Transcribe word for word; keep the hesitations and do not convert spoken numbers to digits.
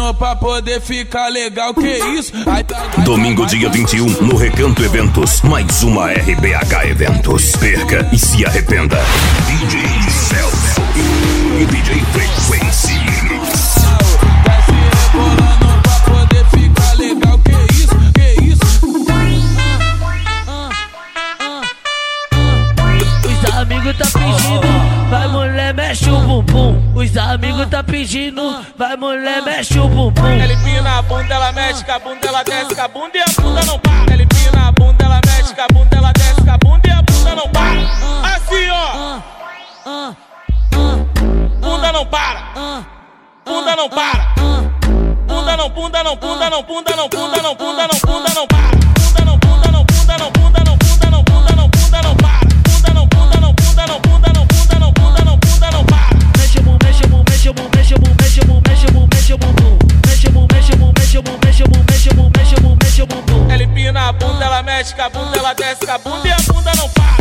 rebolando pra poder ficar legal, que isso? Ai, tá, ai, domingo, ai, dia vinte e um, no Recanto Eventos, mais uma R B H Eventos. Perca e se arrependa. D J Celso e D J Frequency Mix. Tá se rebolando pra poder ficar legal, que isso? Que isso? Os amigos tá pedindo, vai mulher, mexe o bumbum. Os amigos tá pedindo, vai mulher, mexe o bumbum. Ela empina a bunda, ela mexe com a bunda, ela desce com a bunda e a bunda não para. Ela empina a bunda, ela mexe com a bunda, ela desce com a bunda e a bunda não para. Assim, ó. Bunda não para. Bunda não para. Bunda não, bunda não, bunda não, bunda não, bunda não, bunda não, bunda não para. Bunda não, bunda não, bunda não, bunda não, bunda não, bunda não, bunda não para. Bunda não, bunda não, bunda não, bunda não, bunda não, bunda não, bunda não para. Mexe o mexe o mexe o mexe o mexe o mexe o mexe o bumbum. Mexe o mexe o mexe o mexe o mexe o mexe o mexe o bumbum. Ela empina a bunda, ela mexe com a bunda, ela desce com a bunda e a bunda não para.